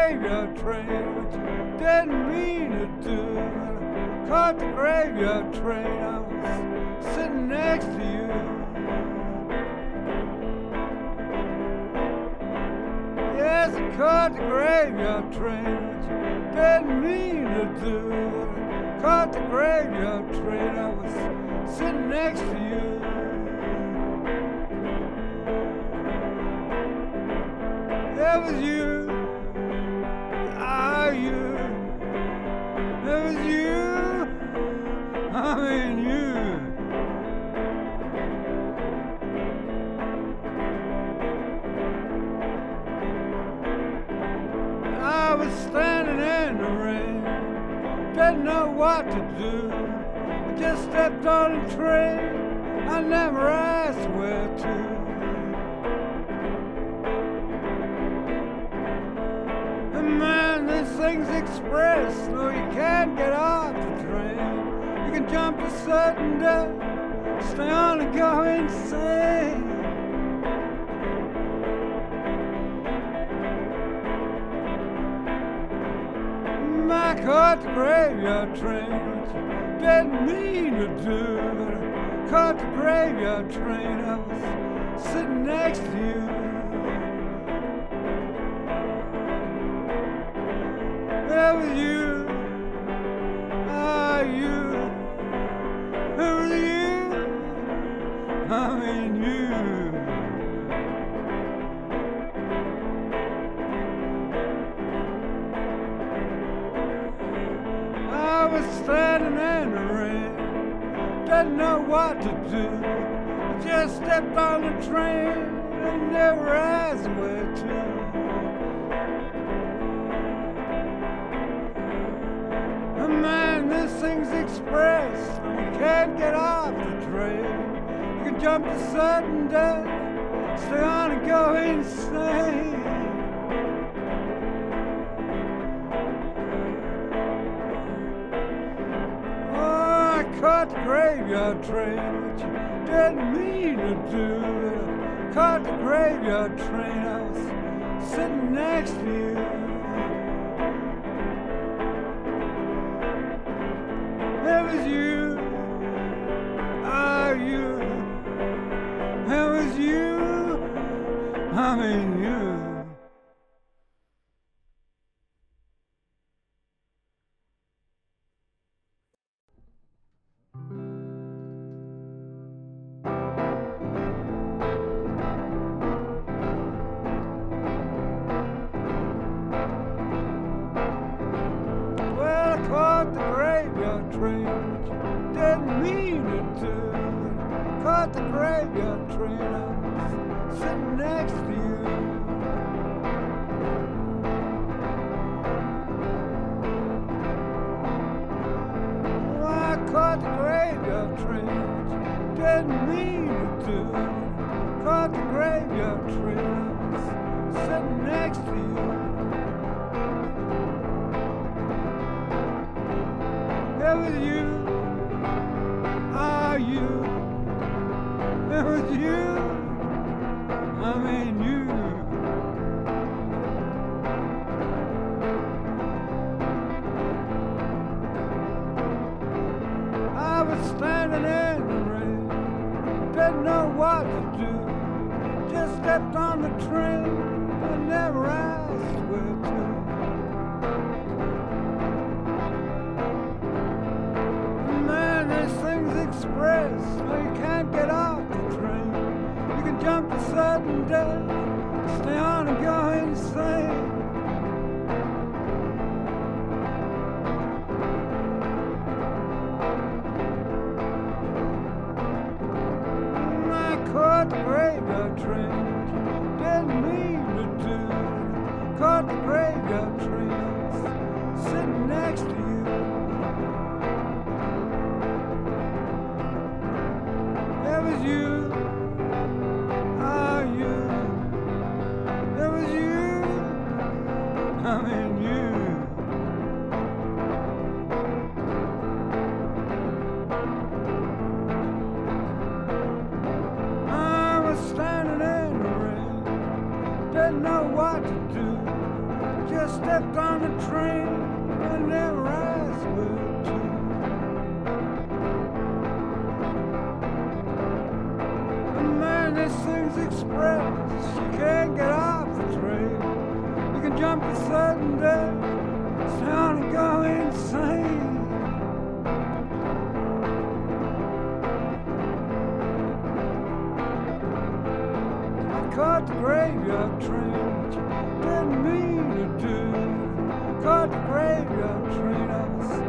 graveyard train, which you didn't mean to do. When I caught the graveyard train, I was sitting next to you. Yes, I caught the graveyard train, which you didn't mean to do. When I caught the graveyard train, I was sitting next to you. It was you, you. It was you, I mean you. I was standing in the rain, didn't know what to do. I just stepped on a train, I never asked where to. Things express, no, you can't get off the train. You can jump to sudden death, stay on and go insane. I caught the graveyard train, which you didn't mean to do. But I caught the graveyard train, I was sitting next to you. It was you, you. It was you, I mean you. I was standing in the rain, didn't know what to do. I just stepped on the train and never asked where to. Man, this thing's express, you can't get off the train. You can jump to sudden death, stay on and go insane. Oh, I caught the graveyard train, which you didn't mean to do. I caught the graveyard train, I was sitting next to you. It was you, you. It was you, I mean you. Well, I caught the graveyard train, which you didn't mean to do. Caught the graveyard train, I was sitting next to you. Oh, I caught the graveyard train, which you didn't mean to do. Caught the graveyard train, I was sitting next to you. It was you, you. It was you, I mean you. I was standing in the rain, didn't know what to do. Just stepped on the train and never asked where to. Express, so you can't get off the train. You can jump to sudden death, stay on and go insane. I caught the graveyard train, didn't mean to do. Caught the graveyard train, sitting next to you. It was you, you. It was you, I mean you. I was standing in the rain, didn't know what to do. Just stepped on the train and never asked where to. And man, this thing's express. You can't get off the train. You can jump a sudden death, sound and go insane. Caught the graveyard train, which you didn't mean to do. Caught the graveyard train, I was